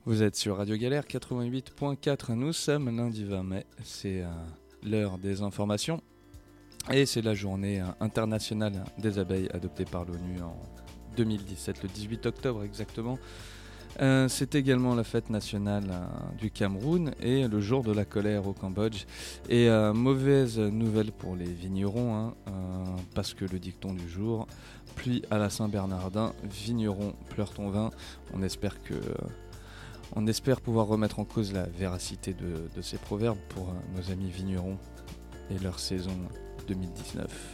Vous êtes sur Radio Galère 88.4, nous sommes lundi 20 mai, c'est l'heure des informations et c'est la journée internationale des abeilles adoptée par l'ONU en 2017, le 18 octobre exactement. C'est également la fête nationale du Cameroun et le jour de la colère au Cambodge. Et mauvaise nouvelle pour les vignerons, parce que le dicton du jour, pluie à la Saint-Bernardin, vigneron pleure ton vin. On espère pouvoir remettre en cause la véracité de ces proverbes pour nos amis vignerons et leur saison 2019.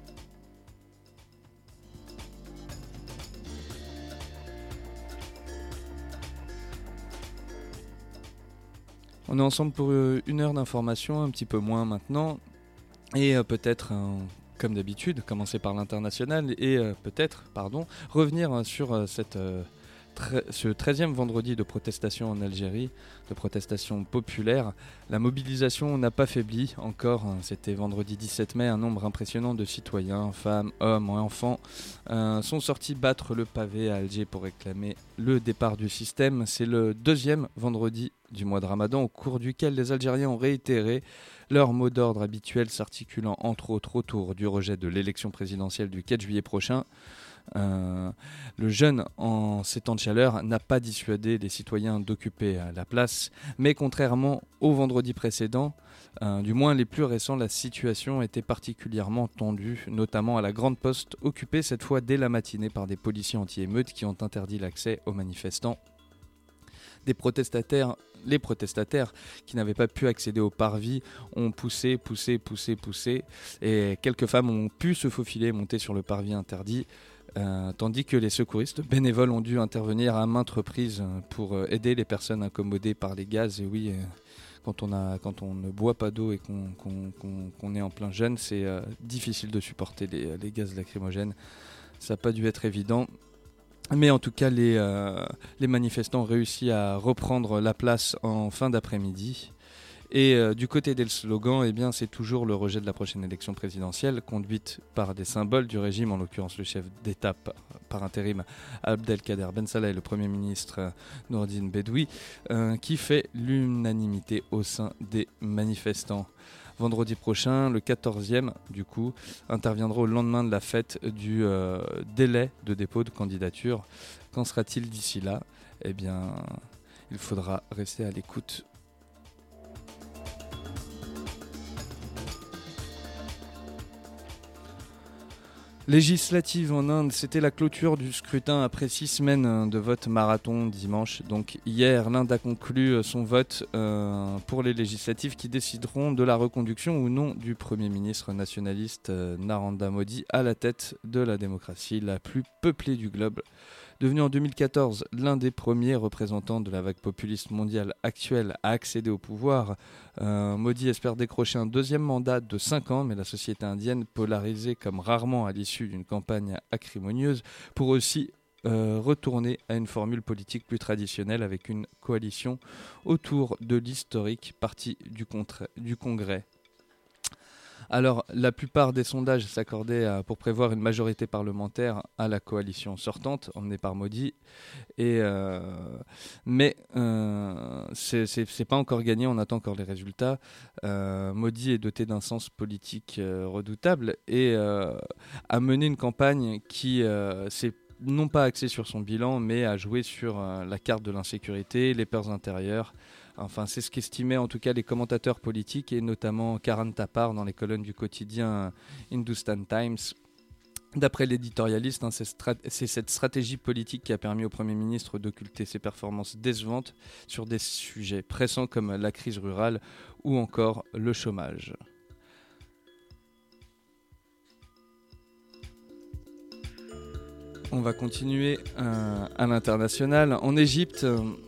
On est ensemble pour une heure d'information, un petit peu moins maintenant, et peut-être, comme d'habitude, commencer par l'international et revenir sur ce 13e vendredi de protestation en Algérie, de protestation populaire. La mobilisation n'a pas faibli encore. C'était vendredi 17 mai, un nombre impressionnant de citoyens, femmes, hommes et enfants sont sortis battre le pavé à Alger pour réclamer le départ du système. C'est le deuxième vendredi du mois de Ramadan, au cours duquel les Algériens ont réitéré leur mot d'ordre habituel, s'articulant entre autres autour du rejet de l'élection présidentielle du 4 juillet prochain. Le jeûne en ces temps de chaleur n'a pas dissuadé les citoyens d'occuper la place, mais contrairement au vendredi précédent, du moins les plus récents, la situation était particulièrement tendue, notamment à la Grande Poste, occupée cette fois dès la matinée par des policiers anti-émeutes qui ont interdit l'accès aux manifestants. Les protestataires qui n'avaient pas pu accéder au parvis ont poussé, et quelques femmes ont pu se faufiler et monter sur le parvis interdit. Tandis que les secouristes bénévoles ont dû intervenir à maintes reprises pour aider les personnes incommodées par les gaz. Et oui, quand on ne boit pas d'eau et qu'on est en plein jeûne, c'est difficile de supporter les gaz lacrymogènes. Ça n'a pas dû être évident. Mais en tout cas, les manifestants ont réussi à reprendre la place en fin d'après-midi. Et du côté des slogans, eh bien, c'est toujours le rejet de la prochaine élection présidentielle, conduite par des symboles du régime, en l'occurrence le chef d'État par intérim Abdelkader Ben Salah et le Premier ministre Nourdine Bedoui, qui fait l'unanimité au sein des manifestants. Vendredi prochain, le 14e, du coup, interviendra au lendemain de la fête du délai de dépôt de candidature. Qu'en sera-t-il d'ici là ? Eh bien, il faudra rester à l'écoute. Législative en Inde, c'était la clôture du scrutin après 6 semaines de vote marathon dimanche. Donc hier, l'Inde a conclu son vote pour les législatives qui décideront de la reconduction ou non du Premier ministre nationaliste Narendra Modi à la tête de la démocratie la plus peuplée du globe. Devenu en 2014 l'un des premiers représentants de la vague populiste mondiale actuelle à accéder au pouvoir, Modi espère décrocher un deuxième mandat de 5 ans, mais la société indienne, polarisée comme rarement à l'issue d'une campagne acrimonieuse, pour aussi retourner à une formule politique plus traditionnelle avec une coalition autour de l'historique parti du Congrès. Alors, la plupart des sondages s'accordaient pour prévoir une majorité parlementaire à la coalition sortante, emmenée par Modi. Mais c'est pas encore gagné, on attend encore les résultats. Modi est doté d'un sens politique redoutable et a mené une campagne qui s'est non pas axée sur son bilan, mais a joué sur la carte de l'insécurité, les peurs intérieures. Enfin, c'est ce qu'estimaient en tout cas les commentateurs politiques et notamment Karan Thapar dans les colonnes du quotidien Hindustan Times. D'après l'éditorialiste, c'est cette stratégie politique qui a permis au Premier ministre d'occulter ses performances décevantes sur des sujets pressants comme la crise rurale ou encore le chômage. On va continuer à l'international. En Égypte,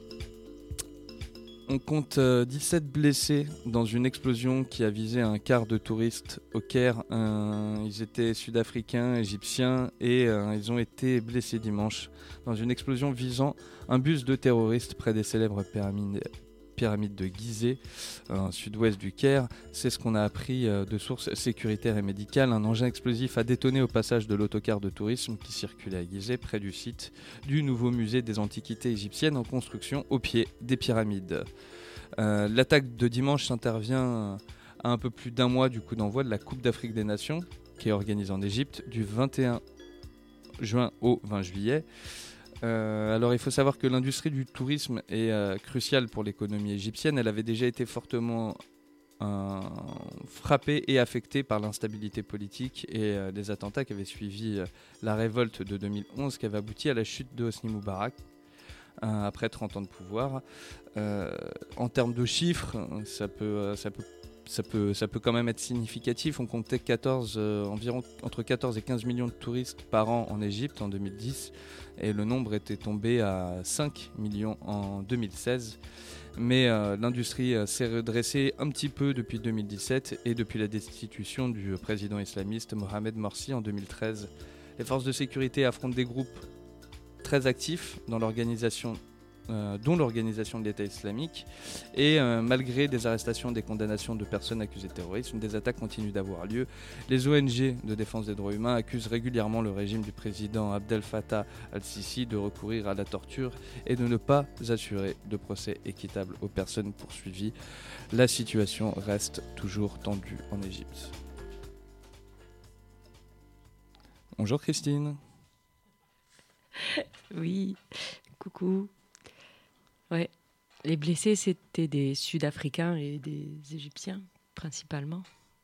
on compte 17 blessés dans une explosion qui a visé un quart de touristes au Caire. Ils étaient sud-africains, égyptiens et ils ont été blessés dimanche dans une explosion visant un bus de terroristes près des célèbres pyramides pyramide de Gizeh, sud-ouest du Caire. C'est ce qu'on a appris de sources sécuritaires et médicales. Un engin explosif a détonné au passage de l'autocar de tourisme qui circulait à Gizeh, près du site du nouveau musée des antiquités égyptiennes en construction au pied des pyramides. L'attaque de dimanche s'intervient à un peu plus d'un mois du coup d'envoi de la Coupe d'Afrique des Nations, qui est organisée en Égypte du 21 juin au 20 juillet. Alors il faut savoir que l'industrie du tourisme est cruciale pour l'économie égyptienne. Elle avait déjà été fortement frappée et affectée par l'instabilité politique et les attentats qui avaient suivi la révolte de 2011 qui avait abouti à la chute de Hosni Moubarak après 30 ans de pouvoir. En termes de chiffres, ça peut quand même être significatif. On comptait environ entre 14 et 15 millions de touristes par an en Égypte en 2010 et le nombre était tombé à 5 millions en 2016. Mais l'industrie s'est redressée un petit peu depuis 2017 et depuis la destitution du président islamiste Mohamed Morsi en 2013. Les forces de sécurité affrontent des groupes très actifs dans l'organisation dont l'organisation de l'État islamique. Et malgré des arrestations, des condamnations de personnes accusées de terrorisme, des attaques continuent d'avoir lieu. Les ONG de défense des droits humains accusent régulièrement le régime du président Abdel Fattah al-Sisi de recourir à la torture et de ne pas assurer de procès équitable aux personnes poursuivies. La situation reste toujours tendue en Égypte. Bonjour Christine. Oui, coucou. Ouais, les blessés, c'était des Sud-Africains et des Égyptiens, principalement.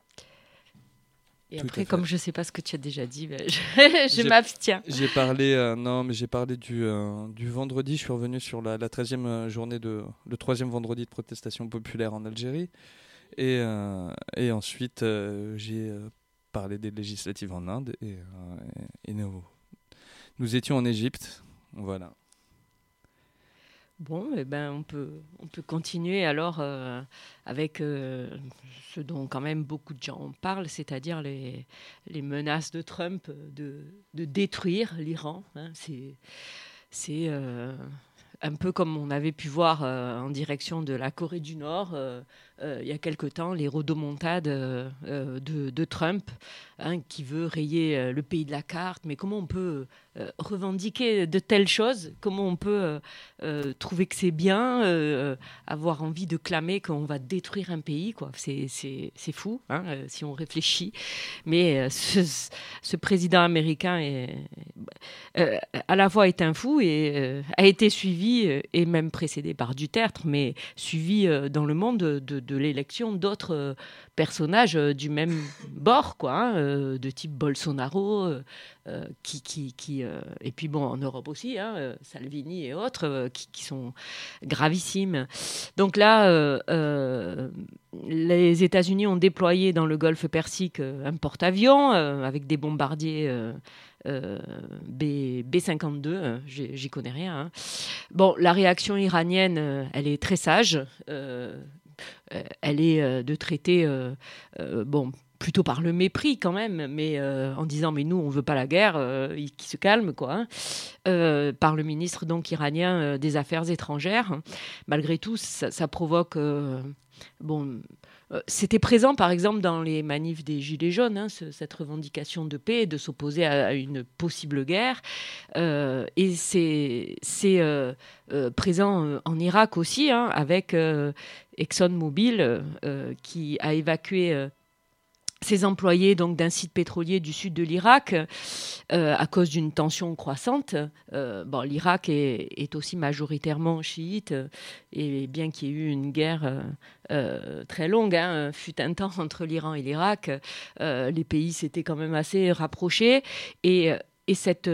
Et Tout après, comme je ne sais pas ce que tu as déjà dit, je J'ai- m'abstiens. J'ai parlé, j'ai parlé du vendredi. Je suis revenu sur la 13e journée le 3e vendredi de protestation populaire en Algérie. Et ensuite, j'ai parlé des législatives en Inde. Et nous étions en Égypte. Voilà. Bon, eh ben, on peut continuer alors avec ce dont quand même beaucoup de gens parlent, c'est-à-dire les menaces de Trump de détruire l'Iran. Hein. C'est un peu comme on avait pu voir en direction de la Corée du Nord il y a quelque temps, les rodomontades de Trump, hein, qui veut rayer le pays de la carte. Mais comment on peut revendiquer de telles choses? Comment on peut trouver que c'est bien, avoir envie de clamer qu'on va détruire un pays, quoi. C'est fou, hein, si on réfléchit. Mais ce président américain à la fois est un fou et a été suivi et même précédé par Duterte, mais suivi dans le monde de l'élection d'autres personnages du même bord, quoi, hein, de type Bolsonaro, et puis bon, en Europe aussi, hein, Salvini et autres, qui sont gravissimes. Donc là, les États-Unis ont déployé dans le Golfe Persique un porte-avions avec des bombardiers B-52, j'y connais rien. Hein. Bon, la réaction iranienne, elle est très sage. Elle est de traiter, plutôt par le mépris quand même, mais en disant mais nous on veut pas la guerre, qui se calme quoi. Hein. Par le ministre donc iranien des Affaires étrangères. Malgré tout, ça provoque c'était présent, par exemple, dans les manifs des Gilets jaunes, hein, cette revendication de paix, de s'opposer à une possible guerre. Et c'est présent en Irak aussi, hein, avec ExxonMobil qui a évacué ses employés donc, d'un site pétrolier du sud de l'Irak à cause d'une tension croissante. L'Irak est aussi majoritairement chiite et bien qu'il y ait eu une guerre très longue, hein, fut un temps entre l'Iran et l'Irak, les pays s'étaient quand même assez rapprochés et cette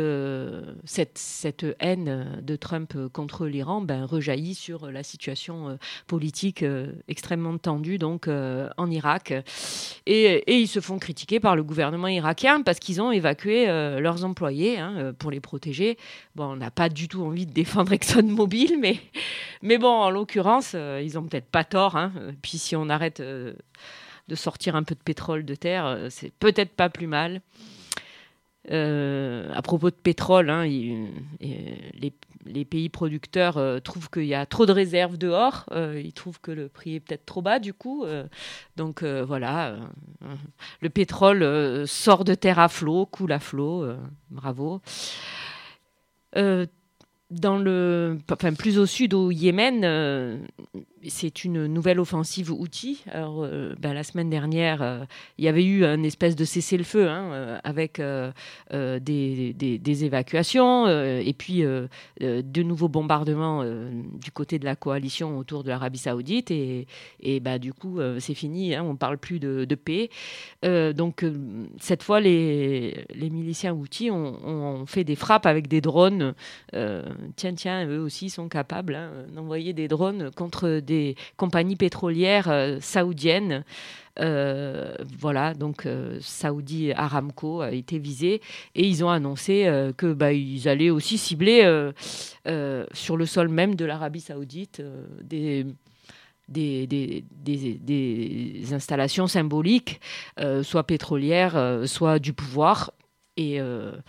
haine de Trump contre l'Iran rejaillit sur la situation politique extrêmement tendue donc, en Irak. Et ils se font critiquer par le gouvernement irakien parce qu'ils ont évacué leurs employés, hein, pour les protéger. Bon, on n'a pas du tout envie de défendre ExxonMobil, mais bon, en l'occurrence, ils n'ont peut-être pas tort. Hein. Puis si on arrête de sortir un peu de pétrole de terre, c'est peut-être pas plus mal. À propos de pétrole, hein, les pays producteurs trouvent qu'il y a trop de réserves dehors. Ils trouvent que le prix est peut-être trop bas du coup. Donc voilà, le pétrole sort de terre à flot, coule à flot. Bravo. Plus au sud, au Yémen, c'est une nouvelle offensive outil. Alors, la semaine dernière, il y avait eu un espèce de cessez-le-feu avec des évacuations et puis de nouveaux bombardements du côté de la coalition autour de l'Arabie Saoudite. Et du coup, c'est fini, on ne parle plus de paix. Donc, cette fois, les miliciens houthis ont fait des frappes avec des drones. Tiens, eux aussi sont capables d'envoyer des drones contre des compagnies pétrolières saoudiennes. Voilà, donc Saudi Aramco a été visé et ils ont annoncé qu'ils allaient aussi cibler sur le sol même de l'Arabie Saoudite des installations symboliques, soit pétrolières, soit du pouvoir. Et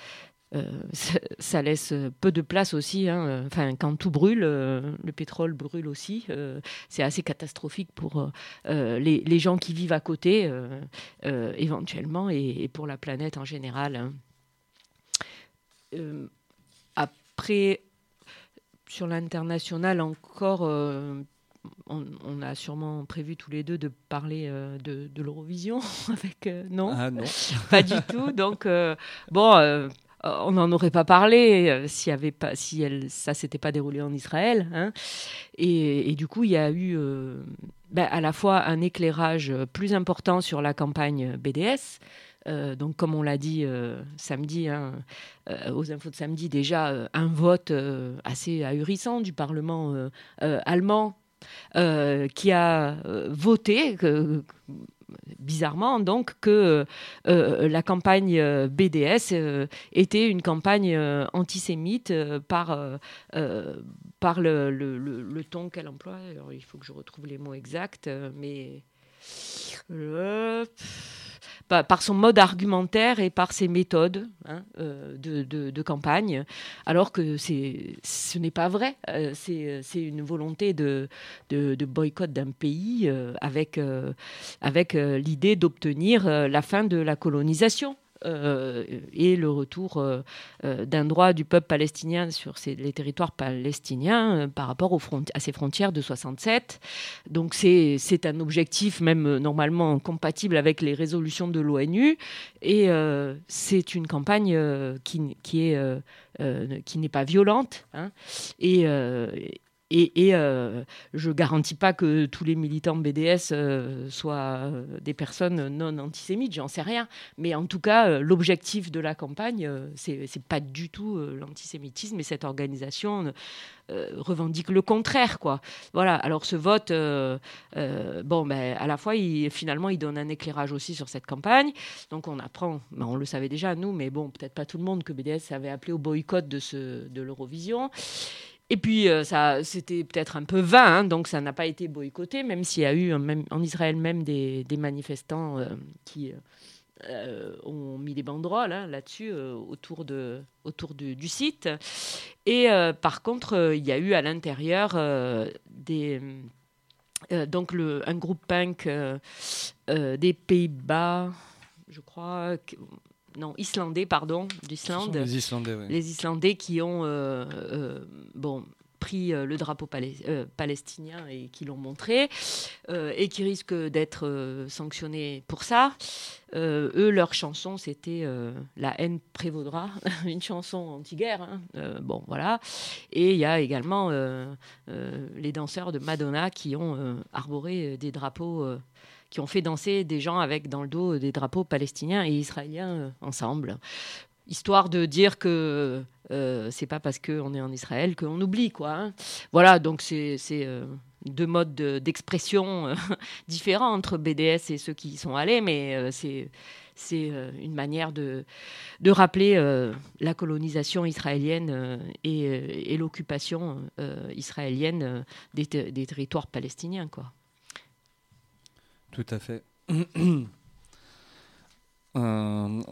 ça laisse peu de place aussi. Quand tout brûle, le pétrole brûle aussi. C'est assez catastrophique pour les gens qui vivent à côté, éventuellement, et pour la planète en général. Après, sur l'international encore, on a sûrement prévu tous les deux de parler de l'Eurovision avec non, pas du tout. Donc on n'en aurait pas parlé si ça s'était pas déroulé en Israël. Et du coup, il y a eu à la fois un éclairage plus important sur la campagne BDS. Donc, comme on l'a dit samedi, aux infos de samedi, déjà un vote assez ahurissant du Parlement allemand qui a voté bizarrement donc que la campagne BDS était une campagne antisémite par le ton qu'elle emploie. Alors, il faut que je retrouve les mots exacts, mais par son mode argumentaire et par ses méthodes de campagne, alors que ce n'est pas vrai. C'est une volonté de boycott d'un pays avec l'idée d'obtenir la fin de la colonisation. Et le retour d'un droit du peuple palestinien sur les territoires palestiniens par rapport à ses frontières de 67. Donc c'est un objectif même normalement compatible avec les résolutions de l'ONU et c'est une campagne qui n'est pas violente et je garantis pas que tous les militants BDS soient des personnes non antisémites, j'en sais rien. Mais en tout cas, l'objectif de la campagne, c'est pas du tout l'antisémitisme, et cette organisation revendique le contraire, quoi. Voilà. Alors ce vote, à la fois, finalement, il donne un éclairage aussi sur cette campagne. Donc on apprend, on le savait déjà nous, mais bon, peut-être pas tout le monde, que BDS avait appelé au boycott de l'Eurovision. Et puis, c'était peut-être un peu vain, donc ça n'a pas été boycotté, même s'il y a eu en Israël même des manifestants qui ont mis des banderoles là-dessus, autour du site. Et par contre, il y a eu à l'intérieur un groupe punk des Pays-Bas, je crois... islandais, pardon, d'Islande. Les Islandais, oui. Les Islandais qui ont pris le drapeau palestinien et qui l'ont montré et qui risquent d'être sanctionnés pour ça. Eux, leur chanson, c'était La haine prévaudra, une chanson anti-guerre. Voilà. Et il y a également les danseurs de Madonna qui ont arboré des drapeaux... qui ont fait danser des gens avec dans le dos des drapeaux palestiniens et israéliens ensemble, histoire de dire que c'est pas parce qu'on est en Israël qu'on oublie, quoi. Voilà, donc c'est deux modes d'expression différents entre BDS et ceux qui y sont allés, mais c'est une manière de rappeler la colonisation israélienne et l'occupation israélienne des territoires palestiniens, quoi. Tout à fait.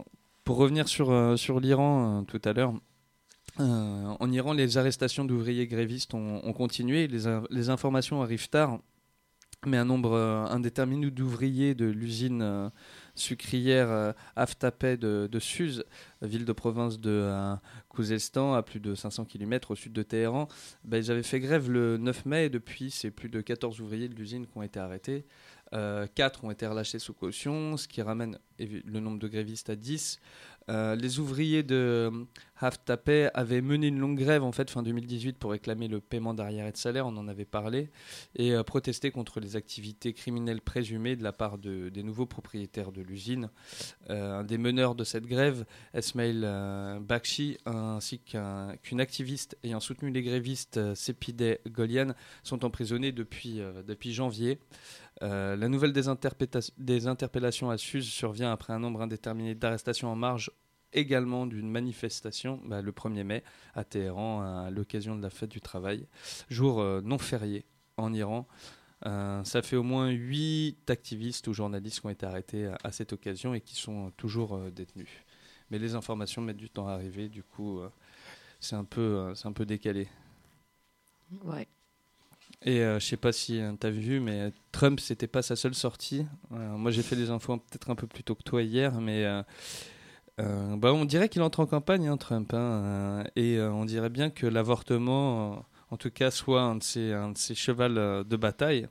Pour revenir sur l'Iran tout à l'heure, en Iran, les arrestations d'ouvriers grévistes ont continué. Les informations arrivent tard, mais un nombre indéterminé d'ouvriers de l'usine sucrière Aftapeh de Suz, ville de province de Khouzestan, à plus de 500 km au sud de Téhéran, ils avaient fait grève le 9 mai et depuis, c'est plus de 14 ouvriers de l'usine qui ont été arrêtés. 4 ont été relâchés sous caution, ce qui ramène le nombre de grévistes à 10. Les ouvriers de Aftapeh avaient mené une longue grève en fait fin 2018 pour réclamer le paiement d'arriérés de salaire, on en avait parlé, et protester contre les activités criminelles présumées de la part des nouveaux propriétaires de l'usine. Un des meneurs de cette grève, Esmail Bakshi, ainsi qu'une activiste ayant soutenu les grévistes, Sepideh Golian, sont emprisonnés depuis janvier. La nouvelle des interpellations à Suz survient après un nombre indéterminé d'arrestations en marge également d'une manifestation le 1er mai à Téhéran à l'occasion de la fête du travail, jour non férié en Iran. Ça fait au moins 8 activistes ou journalistes qui ont été arrêtés à cette occasion et qui sont toujours détenus. Mais les informations mettent du temps à arriver, du coup c'est un peu décalé. Ouais. Et je sais pas si tu as vu, mais Trump, c'était pas sa seule sortie. Moi, j'ai fait des infos peut-être un peu plus tôt que toi hier, mais on dirait qu'il entre en campagne, Trump. Et on dirait bien que l'avortement, en tout cas, soit un de ses chevals de bataille.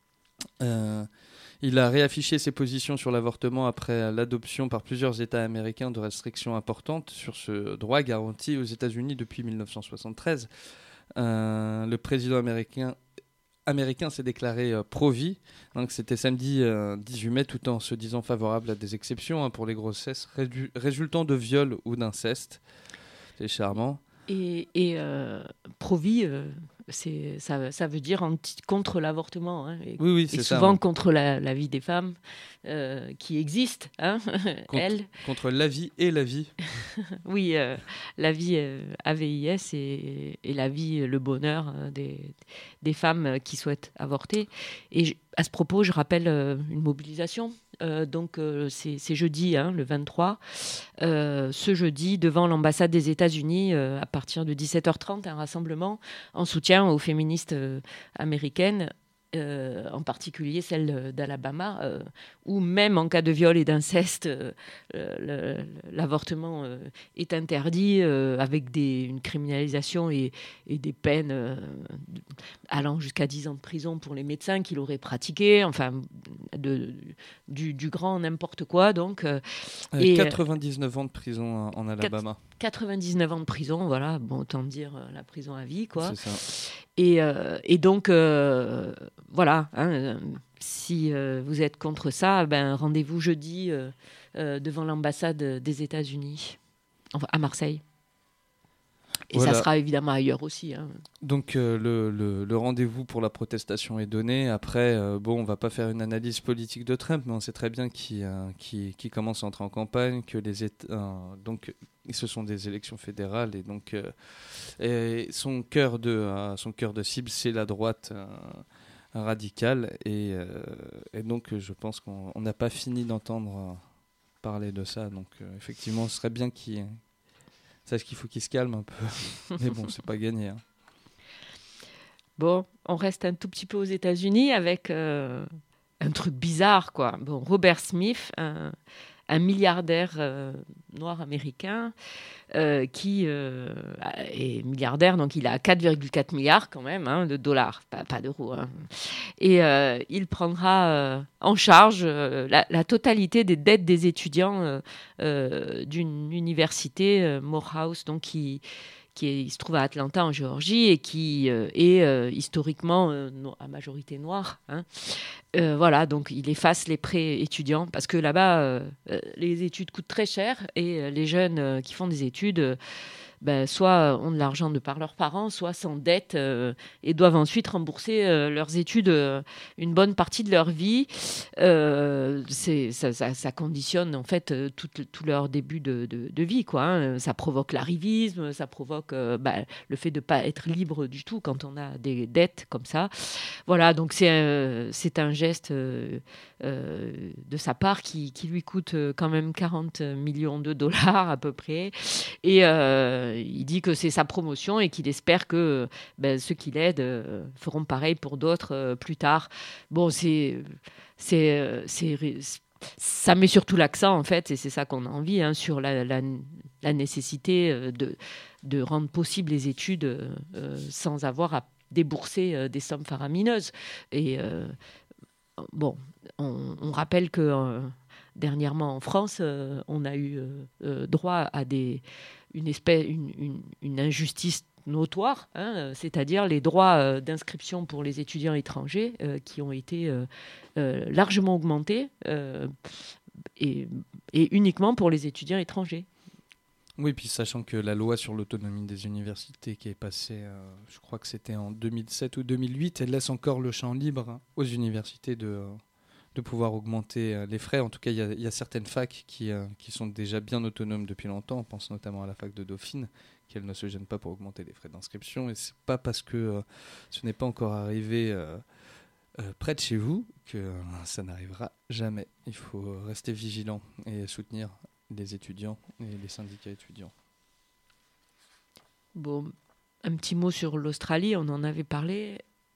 Il a réaffiché ses positions sur l'avortement après l'adoption par plusieurs États américains de restrictions importantes sur ce droit garanti aux États-Unis depuis 1973. Le président américain s'est déclaré pro-vie. Donc c'était samedi 18 mai, tout en se disant favorable à des exceptions pour les grossesses résultant de viol ou d'inceste. C'est charmant. Et pro-vie, ça veut dire contre l'avortement. Oui, c'est et ça. Souvent contre la vie des femmes qui existent. Contre la vie et la vie. Oui, la vie AVIS et la vie, le bonheur des femmes qui souhaitent avorter. Et à ce propos, je rappelle une mobilisation. C'est jeudi, le 23. Ce jeudi, devant l'ambassade des États-Unis, à partir de 17h30, un rassemblement en soutien aux féministes américaines, en particulier celle d'Alabama, où même en cas de viol et d'inceste, l'avortement est interdit, avec une criminalisation et des peines allant jusqu'à 10 ans de prison pour les médecins qui l'auraient pratiqué, enfin du grand n'importe quoi. Donc, 99 ans de prison en Alabama. 99 ans de prison, voilà, bon, autant dire la prison à vie, quoi. C'est ça. Et donc, voilà, si vous êtes contre ça, rendez-vous jeudi devant l'ambassade des États-Unis, à Marseille. Et voilà. Ça sera évidemment ailleurs aussi. Donc le rendez-vous pour la protestation est donné. Après, on va pas faire une analyse politique de Trump, mais on sait très bien qu'il commence à entrer en campagne, que donc ce sont des élections fédérales et donc et son cœur de cible, c'est la droite radicale et donc je pense qu'on n'a pas fini d'entendre parler de ça. Donc effectivement, ce serait bien qu'il sache qu'il faut qu'il se calme un peu. Mais bon, c'est pas gagné. Bon, on reste un tout petit peu aux États-Unis avec un truc bizarre, quoi. Bon, Robert Smith, un milliardaire noir américain qui est milliardaire, donc il a 4,4 milliards quand même de dollars, pas d'euros. Et il prendra en charge la totalité des dettes des étudiants d'une université, Morehouse, donc qui se trouve à Atlanta en Géorgie et qui est historiquement à majorité noire. Voilà, donc il efface les prêts étudiants parce que là-bas, les études coûtent très cher et les jeunes qui font des études, soit ont de l'argent de par leurs parents, soit s'endettent et doivent ensuite rembourser leurs études une bonne partie de leur vie. Ça conditionne en fait tout leur début de vie, quoi. Ça provoque l'arrivisme, ça provoque donc le fait de ne pas être libre du tout quand on a des dettes comme ça. Voilà, donc c'est un geste de sa part qui lui coûte quand même 40 millions de dollars à peu près. Et il dit que c'est sa promotion et qu'il espère que ceux qui l'aident feront pareil pour d'autres plus tard. Bon, ça met surtout l'accent, en fait, et c'est ça qu'on a envie, sur la nécessité de rendre possible les études sans avoir à débourser des sommes faramineuses. Et on rappelle que dernièrement en France, on a eu droit à une injustice notoire, c'est-à-dire les droits d'inscription pour les étudiants étrangers qui ont été largement augmentés et uniquement pour les étudiants étrangers. Oui, puis sachant que la loi sur l'autonomie des universités qui est passée, je crois que c'était en 2007 ou 2008, elle laisse encore le champ libre aux universités de pouvoir augmenter les frais. En tout cas, il y a certaines facs qui sont déjà bien autonomes depuis longtemps. On pense notamment à la fac de Dauphine, qu'elle ne se gêne pas pour augmenter les frais d'inscription. Et c'est pas parce que ce n'est pas encore arrivé près de chez vous que ça n'arrivera jamais. Il faut rester vigilant et soutenir les étudiants et les syndicats étudiants. Bon, un petit mot sur l'Australie, on en avait parlé.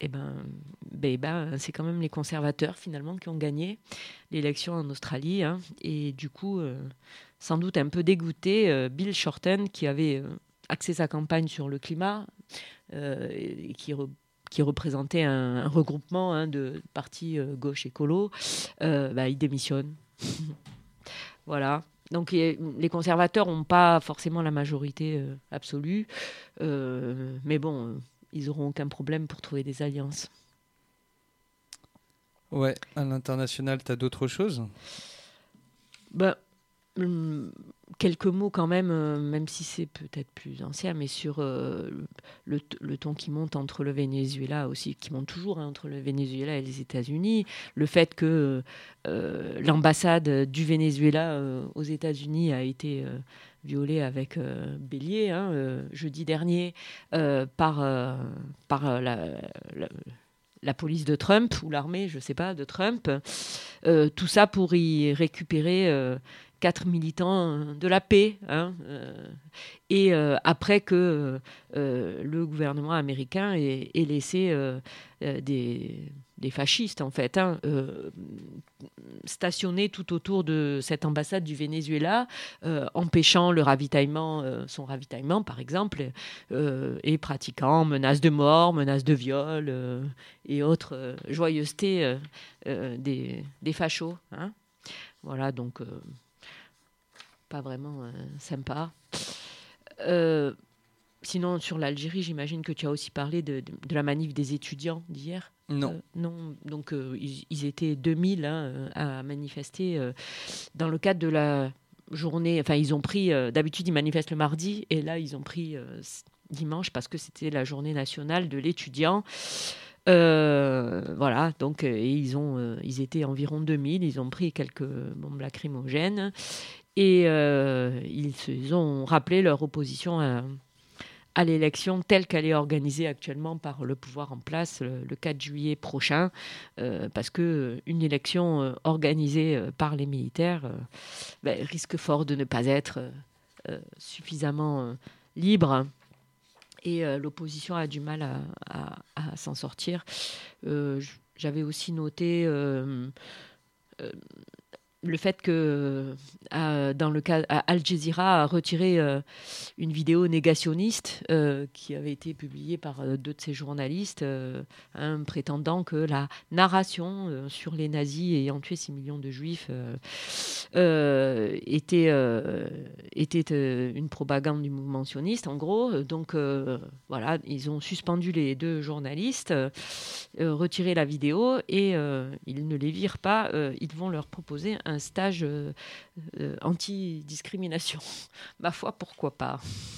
C'est quand même les conservateurs finalement qui ont gagné l'élection en Australie. Et du coup, sans doute un peu dégoûté, Bill Shorten, qui avait axé sa campagne sur le climat et qui représentait un regroupement de partis gauche écolo, il démissionne. Voilà. Donc les conservateurs n'ont pas forcément la majorité absolue, mais bon, ils n'auront aucun problème pour trouver des alliances. Ouais, à l'international, tu as d'autres choses ? Quelques mots quand même, même si c'est peut-être plus ancien, mais sur le ton qui monte entre le Venezuela aussi, qui monte toujours entre le Venezuela et les États-Unis. Le fait que l'ambassade du Venezuela aux États-Unis a été violée avec bélier jeudi dernier par la police de Trump ou l'armée, je ne sais pas, de Trump. Tout ça pour y récupérer 4 militants de la paix. Et après que le gouvernement américain ait laissé des fascistes, en fait, stationnés tout autour de cette ambassade du Venezuela, empêchant son ravitaillement, par exemple, et pratiquant menaces de mort, menaces de viol et autres joyeusetés des fachos. Voilà, donc pas vraiment sympa. Sinon, sur l'Algérie, j'imagine que tu as aussi parlé de la manif des étudiants d'hier. Non. Non. Donc, ils étaient 2000 à manifester dans le cadre de la journée. Enfin, ils ont pris. D'habitude, ils manifestent le mardi, et là, ils ont pris dimanche parce que c'était la journée nationale de l'étudiant. Voilà, donc ils étaient environ 2000. Ils ont pris quelques bombes lacrymogènes et ils ont rappelé leur opposition à l'élection telle qu'elle est organisée actuellement par le pouvoir en place le 4 juillet prochain, parce qu'une élection organisée par les militaires risque fort de ne pas être suffisamment libre. Et l'opposition a du mal à s'en sortir. J'avais aussi noté le fait que, dans le cas, Al Jazeera a retiré une vidéo négationniste qui avait été publiée par 2 de ses journalistes, prétendant que la narration sur les nazis ayant tué 6 millions de juifs était une propagande du mouvement sioniste, en gros. Donc, voilà, ils ont suspendu les 2 journalistes, retiré la vidéo et ils ne les virent pas. Ils vont leur proposer un stage anti-discrimination. Ma foi, pourquoi pas.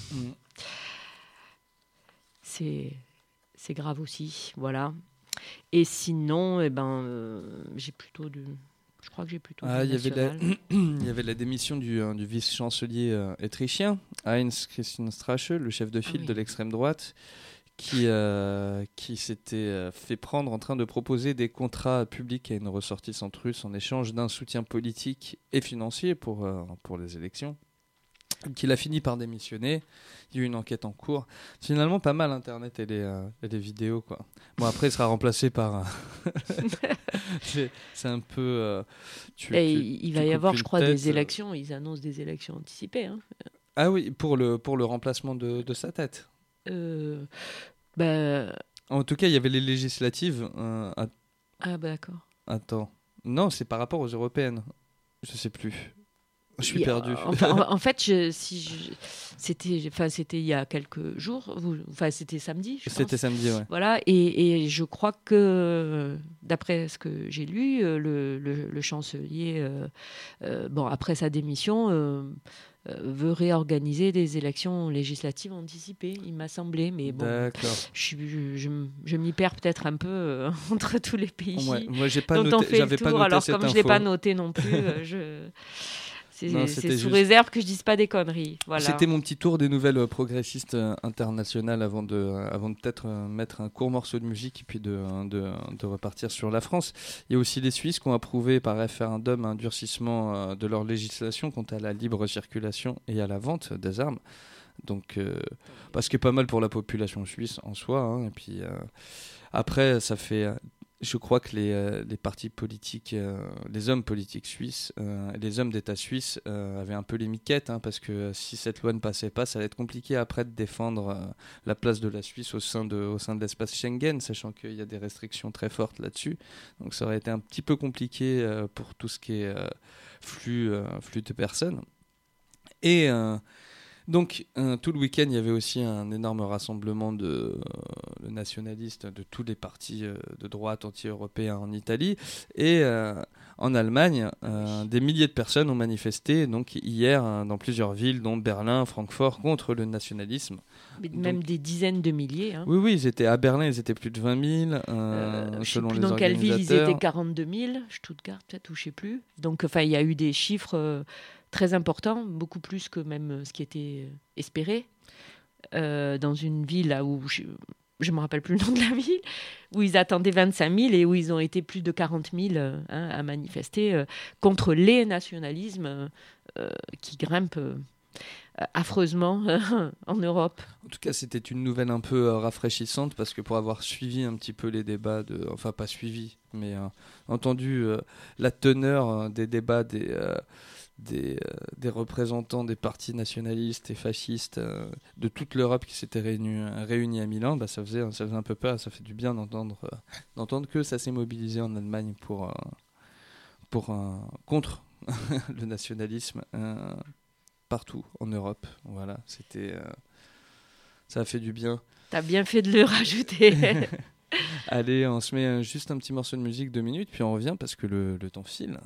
C'est grave aussi, voilà. Et sinon, j'ai plutôt Je crois que j'ai plutôt il y avait la démission du vice-chancelier autrichien, Heinz Christian Strache, le chef de file de l'extrême droite, qui s'était fait prendre en train de proposer des contrats publics à une ressortissante russe en échange d'un soutien politique et financier pour les élections, qu'il a fini par démissionner. Il y a eu une enquête en cours. Finalement, pas mal Internet et les vidéos, quoi. Bon, après, il sera remplacé par... c'est un peu... il va y avoir, je crois, des élections. Ils annoncent des élections anticipées. Hein. Ah oui, pour le remplacement de sa tête. En tout cas, il y avait les législatives. D'accord. Attends. Non, c'est par rapport aux européennes. Je sais plus. Je suis perdu. En fait, c'était il y a quelques jours. C'était samedi, je pense. C'était samedi, ouais. Voilà, et je crois que, d'après ce que j'ai lu, le chancelier, après sa démission, veut réorganiser des élections législatives anticipées, il m'a semblé. Mais bon, je m'y perds peut-être un peu entre tous les pays. Ouais, moi, j'avais pas noté alors, cette comme info. Je ne l'ai pas noté non plus, c'est sous réserve que je dise pas des conneries. Voilà. C'était mon petit tour des nouvelles progressistes internationales avant de peut-être mettre un court morceau de musique et puis de repartir sur la France. Il y a aussi les Suisses qui ont approuvé par référendum un durcissement de leur législation quant à la libre circulation et à la vente des armes. Donc, parce que pas mal pour la population suisse en soi. Hein, et puis après, ça fait... Je crois que les partis politiques, les hommes politiques suisses, les hommes d'État suisses avaient un peu les miquettes, hein, parce que si cette loi ne passait pas, ça allait être compliqué après de défendre la place de la Suisse au sein de l'espace Schengen, sachant qu'il y a des restrictions très fortes là-dessus. Donc ça aurait été un petit peu compliqué pour tout ce qui est flux de personnes. Et... Donc, tout le week-end, il y avait aussi un énorme rassemblement de nationalistes de tous les partis de droite anti-européens en Italie. Et en Allemagne, des milliers de personnes ont manifesté donc, hier dans plusieurs villes, dont Berlin, Francfort, contre le nationalisme. Mais même des dizaines de milliers. Hein. Oui, ils étaient à Berlin, ils étaient plus de 20 000. Je ne sais plus dans quelle ville ils étaient, 42 000, Stuttgart peut-être, ou je ne sais plus. Donc, il y a eu des chiffres... très important, beaucoup plus que même ce qui était espéré, dans une ville là où je ne me rappelle plus le nom de la ville, où ils attendaient 25 000 et où ils ont été plus de 40 000 à manifester contre les nationalismes qui grimpent affreusement en Europe. En tout cas, c'était une nouvelle un peu rafraîchissante parce que pour avoir suivi un petit peu les débats, enfin pas suivi, mais entendu la teneur des débats des représentants des partis nationalistes et fascistes de toute l'Europe qui s'étaient réunis à Milan, ça faisait un peu peur, ça fait du bien d'entendre que ça s'est mobilisé en Allemagne contre le nationalisme partout en Europe. Voilà, ça a fait du bien. T'as bien fait de le rajouter. Allez, on se met juste un petit morceau de musique, 2 minutes, puis on revient parce que le temps file.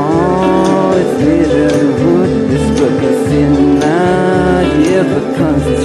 Comes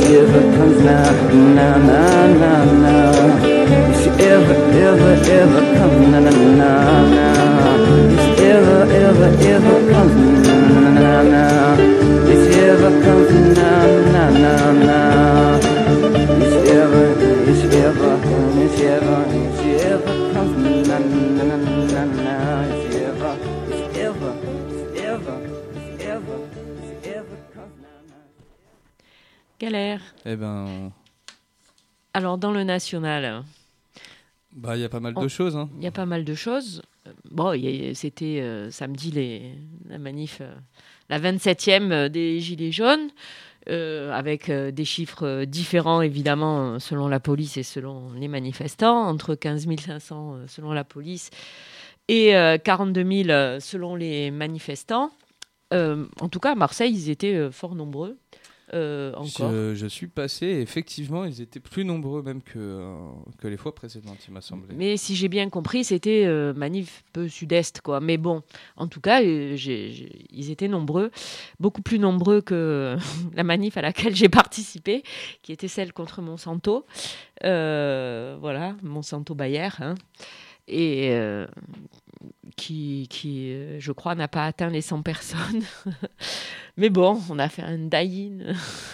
if you ever comes, na na na na na, if you ever, if ever, if ever, if ever, if ever comes, na na. Galère. Eh ben, Alors, dans le national, il y a pas mal de choses. Hein. il y a pas mal de choses. Bon, c'était samedi la manif, la 27e des Gilets jaunes, avec des chiffres différents, évidemment, selon la police et selon les manifestants, entre 15 500 selon la police et 42 000 selon les manifestants. En tout cas, à Marseille, ils étaient fort nombreux. Encore. Je suis passé, et effectivement, ils étaient plus nombreux même que les fois précédentes, il m'a semblé. Mais si j'ai bien compris, c'était manif peu sud-est, quoi. Mais bon, en tout cas, ils étaient nombreux, beaucoup plus nombreux que la manif à laquelle j'ai participé, qui était celle contre Monsanto. Voilà, Monsanto-Bayer, hein. Et qui je crois, n'a pas atteint les 100 personnes. Mais bon, on a fait un die-in.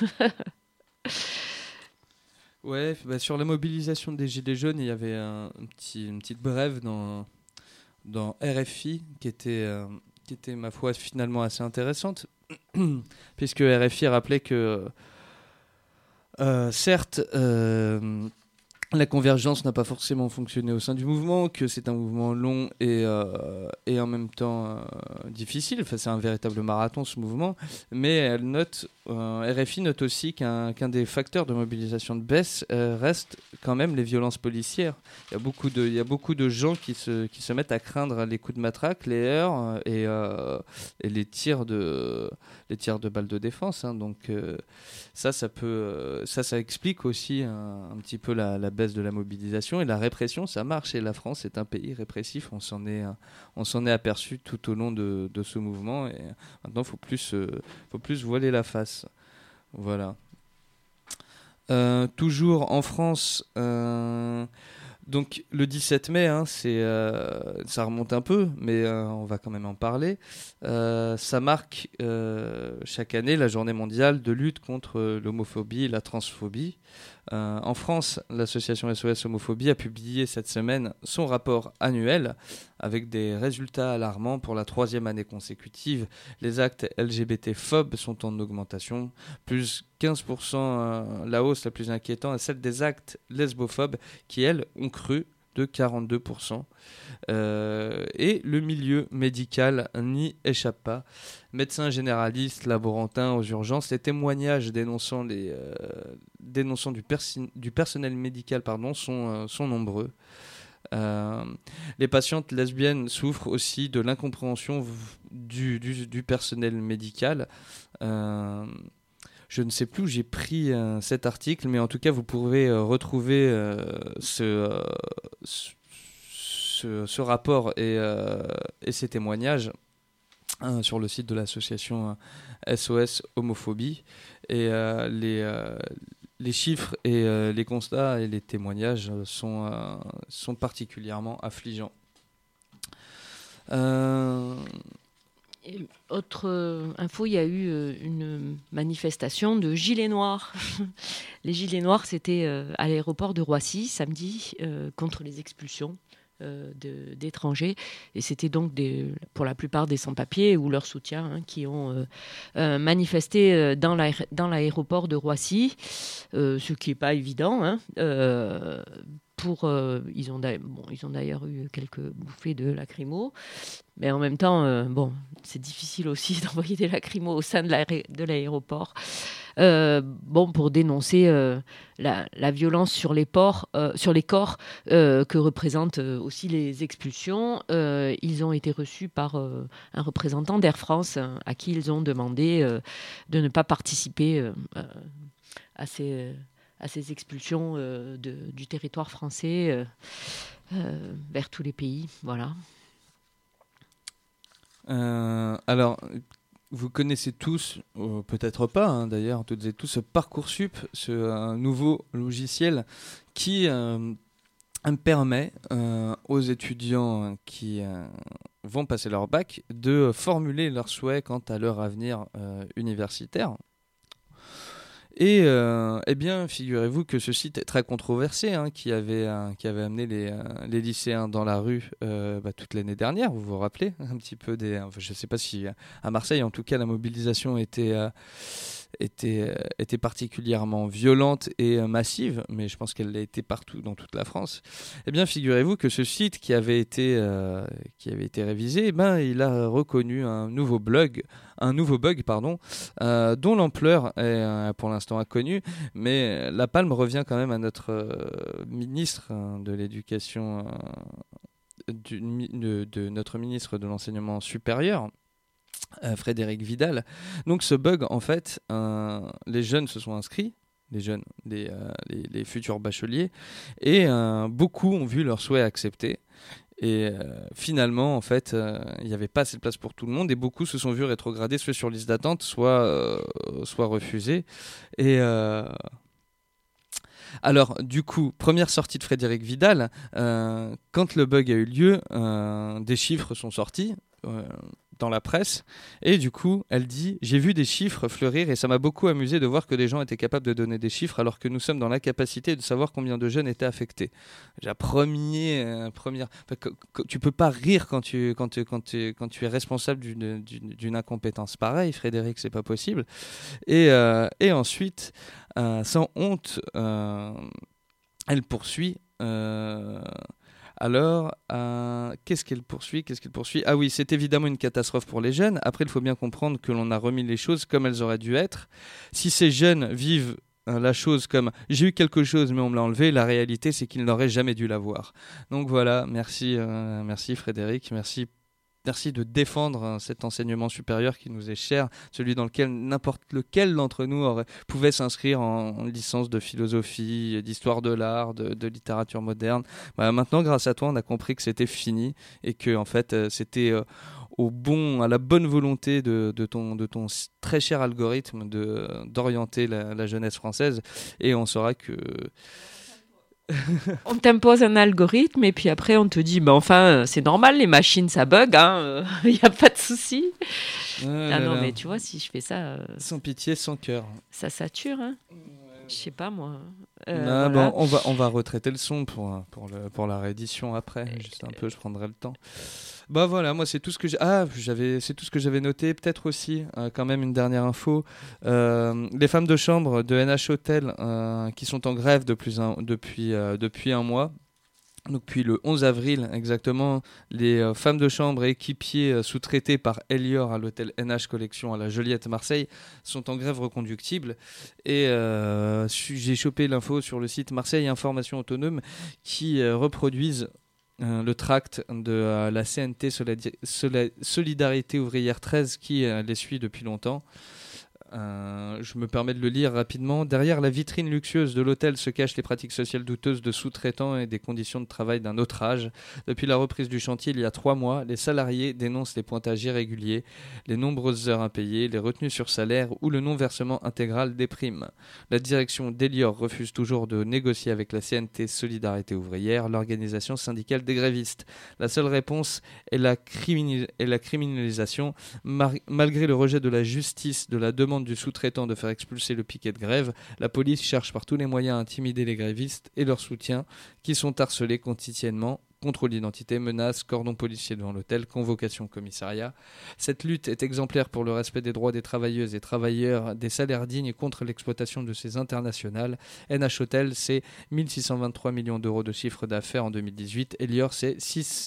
Ouais, sur la mobilisation des Gilets jaunes, il y avait une petite brève dans RFI qui était, ma foi, finalement assez intéressante, puisque RFI rappelait que, certes, la convergence n'a pas forcément fonctionné au sein du mouvement, que c'est un mouvement long et en même temps difficile. Enfin, c'est un véritable marathon, ce mouvement. Mais RFI note aussi qu'un des facteurs de mobilisation de baisse reste quand même les violences policières. Il y a beaucoup de gens qui se mettent à craindre les coups de matraque, les heurts et les tirs de balles de défense. Hein. Donc ça explique aussi un petit peu la baisse de la mobilisation, et la répression, ça marche, et la France est un pays répressif, on s'en est aperçu tout au long de ce mouvement, et maintenant faut plus voiler la face. Voilà. Toujours en France, donc le 17 mai, hein, ça remonte un peu, mais on va quand même en parler. Ça marque chaque année la journée mondiale de lutte contre l'homophobie et la transphobie. En France, l'association SOS Homophobie a publié cette semaine son rapport annuel avec des résultats alarmants pour la 3e année consécutive. Les actes LGBT-phobes sont en augmentation, plus 15%. La hausse la plus inquiétante est celle des actes lesbophobes qui, elles, ont cru de 42%. Et le milieu médical n'y échappe pas. Médecins généralistes, laborantins aux urgences, les témoignages dénonçant du personnel médical sont nombreux. Les patientes lesbiennes souffrent aussi de l'incompréhension du personnel médical. Je ne sais plus où j'ai pris cet article, mais en tout cas, vous pourrez retrouver ce rapport et ces témoignages sur le site de l'association SOS Homophobie. Et les chiffres et les constats et les témoignages sont particulièrement affligeants. Et autre info, il y a eu une manifestation de Gilets Noirs. Les Gilets Noirs, c'était à l'aéroport de Roissy, samedi, contre les expulsions d'étrangers. Et c'était donc pour la plupart des sans-papiers ou leurs soutiens, hein, qui ont manifesté dans l'aéroport de Roissy, ce qui n'est pas évident, hein. Ils ont d'ailleurs eu quelques bouffées de lacrymo, mais en même temps, c'est difficile aussi d'envoyer des lacrymos au sein de l'aéroport. Pour dénoncer la violence sur les corps que représentent aussi les expulsions. Ils ont été reçus par un représentant d'Air France, à qui ils ont demandé de ne pas participer à ces expulsions du territoire français vers tous les pays. Voilà. Alors, vous connaissez tous, peut-être pas, hein, d'ailleurs, toutes et tous, Parcoursup, ce nouveau logiciel qui permet aux étudiants qui vont passer leur bac de formuler leurs souhaits quant à leur avenir universitaire. Et eh bien, figurez-vous que ce site est très controversé, hein, qui avait amené les lycéens dans la rue toute l'année dernière. Vous vous rappelez un petit peu je ne sais pas si à Marseille, en tout cas, la mobilisation était particulièrement violente et massive, mais je pense qu'elle l'a été partout dans toute la France. Eh bien, figurez-vous que ce site qui avait été révisé, eh ben, il a reconnu un nouveau bug, dont l'ampleur est pour l'instant inconnue, mais la palme revient quand même à notre ministre de l'Éducation, de notre ministre de l'Enseignement supérieur, Frédéric Vidal. Donc ce bug, en fait, les jeunes se sont inscrits, les futurs bacheliers, et beaucoup ont vu leur souhait accepté. Et finalement, en fait, il n'y avait pas assez de place pour tout le monde, et beaucoup se sont vus rétrogradés, soit sur liste d'attente, soit refusés. Et alors, du coup, première sortie de Frédéric Vidal, quand le bug a eu lieu, des chiffres sont sortis dans la presse, et du coup, elle dit « J'ai vu des chiffres fleurir et ça m'a beaucoup amusé de voir que des gens étaient capables de donner des chiffres alors que nous sommes dans l'incapacité de savoir combien de jeunes étaient affectés. » La première... Tu peux pas rire quand tu es responsable d'une incompétence pareille, Frédéric, c'est pas possible. Et ensuite, sans honte, elle poursuit... Alors, qu'est-ce qu'elle poursuit ? Ah oui, c'est évidemment une catastrophe pour les jeunes. Après, il faut bien comprendre que l'on a remis les choses comme elles auraient dû être. Si ces jeunes vivent la chose comme « j'ai eu quelque chose mais on me l'a enlevé », la réalité c'est qu'ils n'auraient jamais dû l'avoir. Donc voilà, merci Frédéric, Merci de défendre cet enseignement supérieur qui nous est cher, celui dans lequel n'importe lequel d'entre nous pouvait s'inscrire en licence de philosophie, d'histoire de l'art, de littérature moderne. Voilà, maintenant, grâce à toi, on a compris que c'était fini et que en fait, c'était à la bonne volonté de ton très cher algorithme d'orienter la jeunesse française. Et on saura que... On t'impose un algorithme et puis après on te dit c'est normal, les machines ça bug, il n'y a pas de souci. Mais tu vois, si je fais ça sans pitié, sans cœur, ça sature, hein. Je sais pas moi. Voilà. On va retraiter le son pour la réédition après, juste un peu, je prendrai le temps. Voilà, moi c'est tout ce que c'est tout ce que j'avais noté. Peut-être aussi quand même une dernière info, les femmes de chambre de NH Hotel qui sont en grève depuis un mois. Donc, depuis le 11 avril exactement, les femmes de chambre et équipiers sous-traités par Elior à l'hôtel NH Collection à la Joliette Marseille sont en grève reconductible. Et j'ai chopé l'info sur le site Marseille Information Autonome qui reproduisent le tract de la CNT Solidarité Ouvrière 13 qui les suit depuis longtemps. Je me permets de le lire rapidement. Derrière la vitrine luxueuse de l'hôtel se cachent les pratiques sociales douteuses de sous-traitants et des conditions de travail d'un autre âge. Depuis la reprise du chantier il y a 3 mois, les salariés dénoncent les pointages irréguliers, les nombreuses heures impayées, les retenues sur salaire ou le non-versement intégral des primes. La direction d'Elior refuse toujours de négocier avec la CNT Solidarité Ouvrière, l'organisation syndicale des grévistes. La seule réponse est la criminalisation. Malgré le rejet de la justice de la demande du sous-traitant de faire expulser le piquet de grève, la police cherche par tous les moyens à intimider les grévistes et leurs soutiens qui sont harcelés quotidiennement. Contrôle d'identité, menaces, cordon policier devant l'hôtel, convocation au commissariat. Cette lutte est exemplaire pour le respect des droits des travailleuses et travailleurs, des salaires dignes et contre l'exploitation de ces internationales. NH Hotel, c'est 1 623 millions d'euros de chiffre d'affaires en 2018. Elior, c'est 6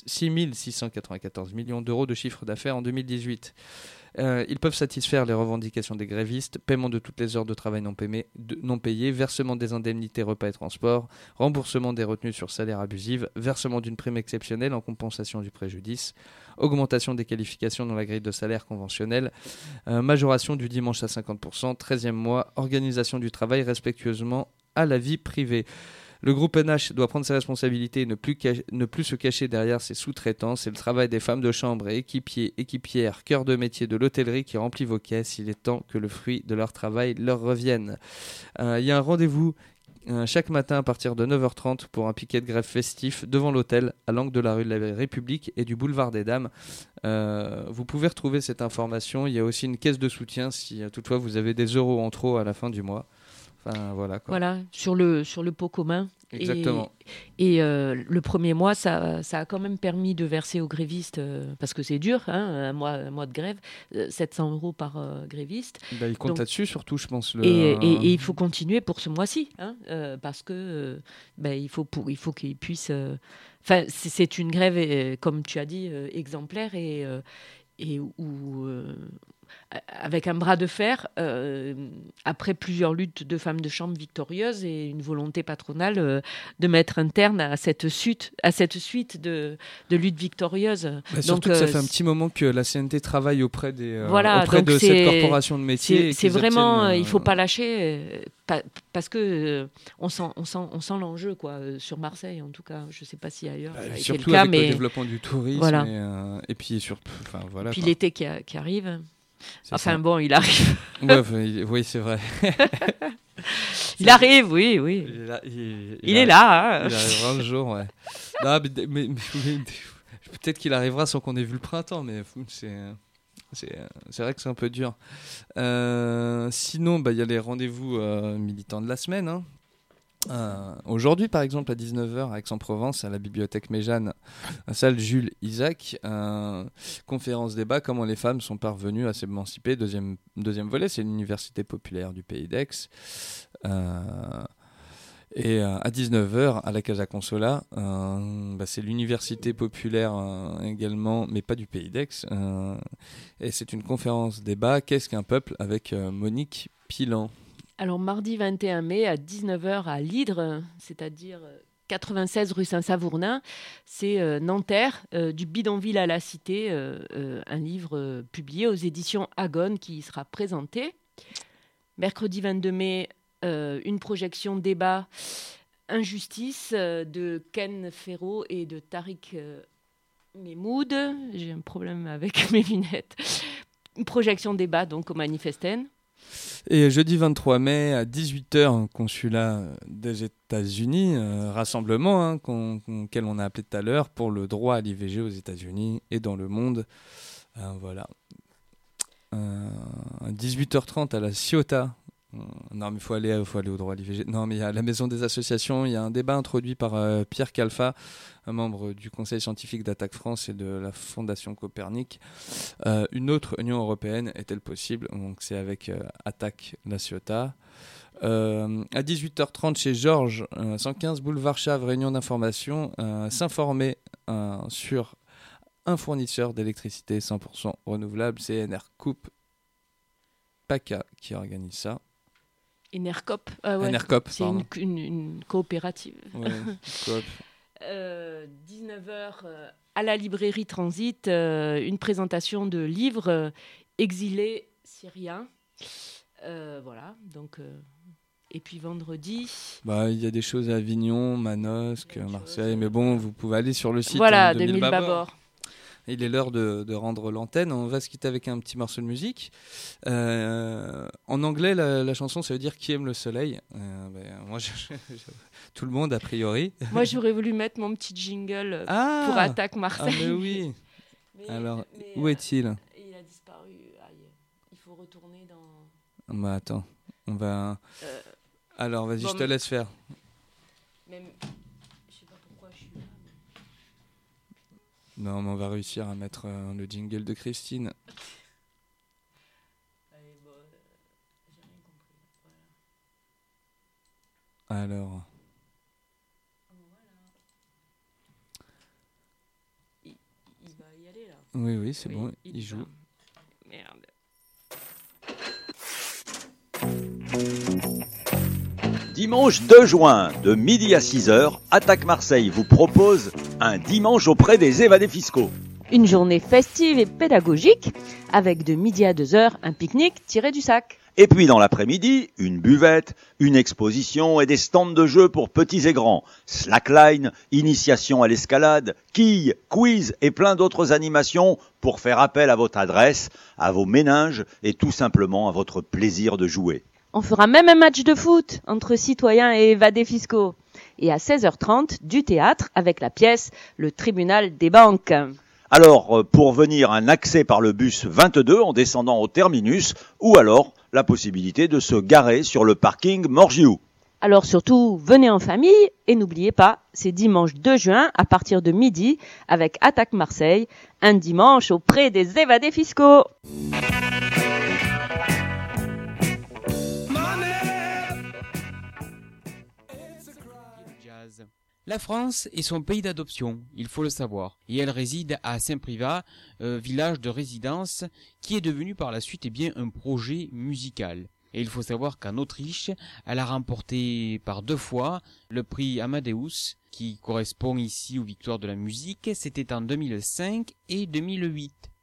694 millions d'euros de chiffre d'affaires en 2018. Ils peuvent satisfaire les revendications des grévistes, paiement de toutes les heures de travail non payées, versement des indemnités repas et transport, remboursement des retenues sur salaire abusives, versement d'une prime exceptionnelle en compensation du préjudice, augmentation des qualifications dans la grille de salaire conventionnelle, majoration du dimanche à 50%, 13e mois, organisation du travail respectueusement à la vie privée. Le groupe NH doit prendre ses responsabilités et ne plus se cacher derrière ses sous-traitants. C'est le travail des femmes de chambre et équipières, cœur de métier de l'hôtellerie qui remplit vos caisses. Il est temps que le fruit de leur travail leur revienne. Il y a un rendez-vous chaque matin à partir de 9h30 pour un piquet de grève festif devant l'hôtel à l'angle de la rue de la République et du boulevard des Dames. Vous pouvez retrouver cette information. Il y a aussi une caisse de soutien si toutefois vous avez des euros en trop à la fin du mois. Enfin, voilà, quoi. Voilà, sur le pot commun. Exactement. Et le premier mois, ça a quand même permis de verser aux grévistes, parce que c'est dur, un mois de grève, 700 € par gréviste. Bah, il compte Donc, là-dessus, surtout, je pense. Et il faut continuer pour ce mois-ci, parce que il faut qu'ils puissent... c'est une grève, comme tu as dit, exemplaire et où... avec un bras de fer, après plusieurs luttes de femmes de chambre victorieuses et une volonté patronale de mettre un terme à cette suite de luttes victorieuses. Surtout que ça fait un petit moment que la CNT travaille auprès donc de cette corporation de métier. C'est vraiment, il ne faut pas lâcher, parce que on sent l'enjeu, quoi, sur Marseille en tout cas. Je ne sais pas si ailleurs ça a été surtout le cas, avec mais le développement du tourisme. Voilà. Et puis, voilà. Puis quoi. l'été qui arrive. C'est Enfin ça. bon, il arrive. Oui, c'est vrai. Il arrive, oui. Il est là. Hein. Il arrivera un jour, ouais. Non, mais peut-être qu'il arrivera sans qu'on ait vu le printemps, mais c'est vrai que c'est un peu dur. Sinon, il y a les rendez-vous militants de la semaine. Hein. Aujourd'hui, par exemple, à 19h à Aix-en-Provence, à la bibliothèque Méjeanne, salle Jules Isaac, conférence débat, comment les femmes sont parvenues à s'émanciper. Deuxième volet, c'est l'université populaire du pays d'Aix. Et à 19h, à la Casa Consola, c'est l'université populaire également, mais pas du pays d'Aix. Et c'est une conférence débat, qu'est-ce qu'un peuple, avec Monique Pilan. Alors, mardi 21 mai à 19h à Lidre, c'est-à-dire 96 rue Saint-Savournin, c'est Nanterre, du bidonville à la cité, un livre publié aux éditions Agone qui y sera présenté. Mercredi 22 mai, une projection débat Injustice de Ken Ferro et de Tariq Mehmoud. J'ai un problème avec mes lunettes. Une projection débat donc au Manifesten. Et jeudi 23 mai à 18h, consulat des États-Unis, rassemblement auquel on a appelé tout à l'heure pour le droit à l'IVG aux États-Unis et dans le monde. Voilà. À 18h30 à la Ciotat. Non, mais il faut aller au droit à l'IVG. Non, mais à la Maison des Associations, il y a un débat introduit par Pierre Calfa, un membre du Conseil scientifique d'Attaque France et de la Fondation Copernic. Une autre Union européenne est-elle possible ? Donc c'est avec Attaque la Ciotat. À 18h30 chez Georges, 115 boulevard Chave, réunion d'information, s'informer sur un fournisseur d'électricité 100% renouvelable, c'est Enercoop PACA qui organise ça. Enercoop, Enercoop, c'est une coopérative. Ouais, coop. 19h à la librairie Transit, une présentation de livres exilés syriens. Voilà, donc... Et puis vendredi... Il y a des choses à Avignon, Manosque, Marseille, mais bon, vous pouvez aller sur le site. Voilà, 2000 Babord. Il est l'heure de rendre l'antenne. On va se quitter avec un petit morceau de musique. En anglais, la chanson, ça veut dire « Qui aime le soleil ?» Moi, tout le monde, a priori. Moi, j'aurais voulu mettre mon petit jingle pour Attaque Marseille. Ah, mais oui. Alors, où est-il ? Il a disparu. Il faut retourner dans... Attends, on va... Alors, vas-y, je te laisse faire. Même... Je sais pas pourquoi je suis là. Non, mais on va réussir à mettre le jingle de Christine. Allez, j'ai rien compris. Voilà. Alors. Voilà. Il va y aller là. Oui, c'est bon, il joue. Merde. Dimanche 2 juin, de midi à 6h, Attaque Marseille vous propose un dimanche auprès des évadés fiscaux. Une journée festive et pédagogique, avec de midi à 2h, un pique-nique tiré du sac. Et puis dans l'après-midi, une buvette, une exposition et des stands de jeux pour petits et grands. Slackline, initiation à l'escalade, quilles, quiz et plein d'autres animations pour faire appel à votre adresse, à vos méninges et tout simplement à votre plaisir de jouer. On fera même un match de foot entre citoyens et évadés fiscaux. Et à 16h30, du théâtre avec la pièce « Le tribunal des banques ». Alors, pour venir, un accès par le bus 22 en descendant au terminus, ou alors la possibilité de se garer sur le parking Morgiou. Alors surtout, venez en famille et n'oubliez pas, c'est dimanche 2 juin à partir de midi avec Attaque Marseille, un dimanche auprès des évadés fiscaux. La France est son pays d'adoption, il faut le savoir, et elle réside à Saint-Privat, village de résidence qui est devenu par la suite un projet musical. Et il faut savoir qu'en Autriche, elle a remporté par 2 fois le prix Amadeus, qui correspond ici aux victoires de la musique, c'était en 2005 et 2008.